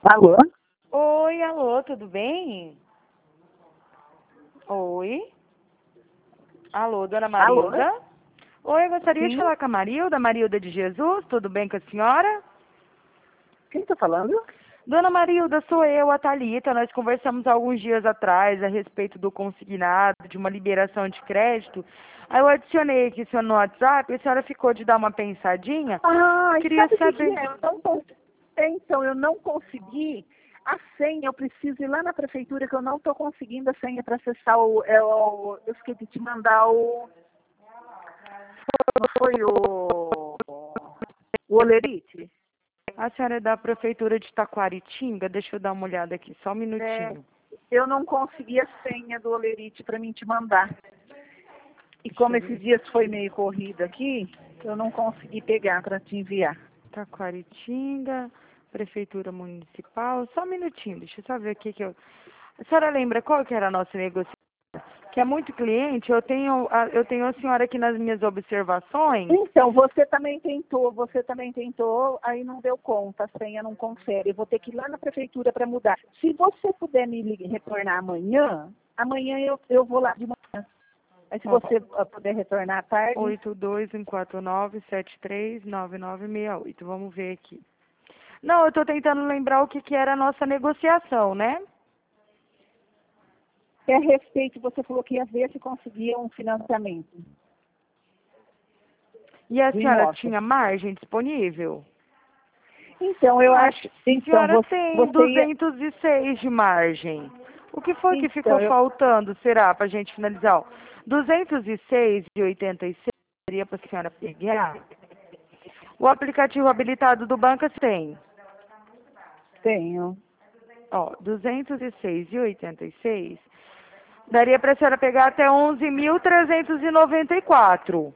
Alô? Oi, alô, tudo bem? Oi? Alô, dona Alô? Marilda? Oi, eu gostaria de Sim? falar com a Marilda de Jesus, tudo bem com a senhora? Quem está falando? Dona Marilda, sou eu, a Thalita, nós conversamos há alguns dias atrás a respeito do consignado, de uma liberação de crédito. Aí eu adicionei aqui seu no WhatsApp, a senhora ficou de dar uma pensadinha. Ah, Queria sabe o que que saber... é? Então, eu não consegui a senha. Eu preciso ir lá na prefeitura que eu não estou conseguindo a senha para acessar eu esqueci de te mandar não foi o Olerite? A senhora é da prefeitura de Taquaritinga? Deixa eu dar uma olhada aqui, só um É, minutinho. eu não consegui a senha do Olerite para mim te mandar. E Deixa como eu esses ver. dias foi meio corrido aqui, eu não consegui pegar para te enviar. Taquaritinga, Prefeitura Municipal. Só um minutinho, deixa eu só ver aqui que eu... A senhora lembra qual que era a nossa negociação? Que é muito cliente, eu tenho a senhora aqui nas minhas observações. Então, você também tentou, aí não deu conta, a senha não confere. Eu vou ter que ir lá na prefeitura para mudar. Se você puder retornar amanhã, amanhã eu vou lá de manhã. Aí se Ó, você puder retornar à tarde, 82149739968. Vamos ver aqui. Não, eu estou tentando lembrar o que que era a nossa negociação, né? é a respeito, você falou que ia ver se conseguia um financiamento E a do senhora imóvel. tinha margem disponível? Então, eu A acho, então, senhora tem você ia, 206 de margem. O que foi que ficou então, faltando, será, para a gente finalizar? Ó, 206,86 seria para a senhora pegar. O aplicativo habilitado do banco tem. tenho. Ó, 206,86 daria para a senhora pegar até 11.394.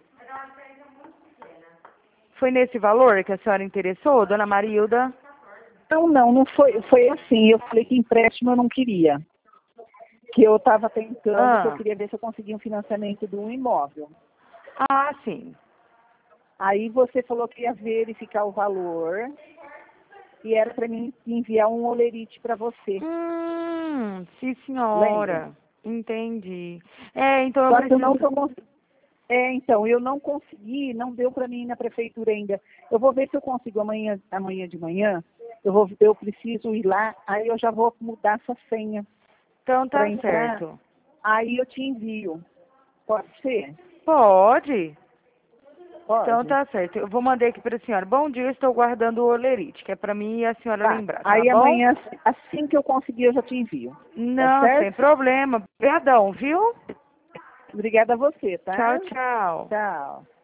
Foi nesse valor que a senhora interessou, dona Marilda? Não foi assim. Eu falei que empréstimo eu não queria. Que eu estava tentando, que eu Ah, queria ver se eu conseguia um financiamento de um imóvel. ah, sim. Aí você falou que ia verificar o valor e era para mim enviar um olerite para você. Sim, Lembra? senhora. Entendi. É, então eu Só que eu não preciso. tô cons- então, eu não consegui, não deu para mim ir na prefeitura ainda. Eu vou ver se eu consigo amanhã de manhã. Eu preciso ir lá, aí eu já vou mudar essa senha Então para tá entrar. certo. Aí eu te envio. Pode ser? Pode? Então Pode. tá certo. Eu vou mandar aqui para a senhora. Bom dia, estou guardando o olerite, que é para mim e a senhora Tá. lembrar, tá Aí bom? amanhã, assim que eu conseguir, eu já te envio. Tá Não, sem certo? problema. Obrigadão, viu? Obrigada a você, Tchau, tá? tchau. Tchau.